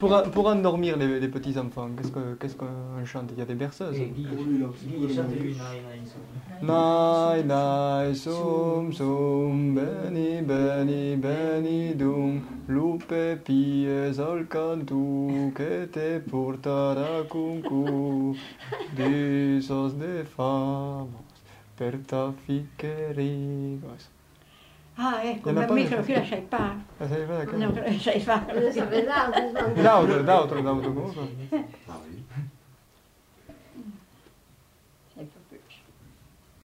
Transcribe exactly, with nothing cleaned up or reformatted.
Pour, pour endormir les, les petits enfants, qu'est-ce que qu'est-ce qu'on chante? Il y a des berceuses. Nai nai sum sum beni beni beni dum lupe pies al cantu que te portará cuncu visos de famos per ta ficcherigos. Ah, ecco, ma invece qui la sai pa. La sai fare? Non la sai fare. D'autro, d'autro, d'autro comunque.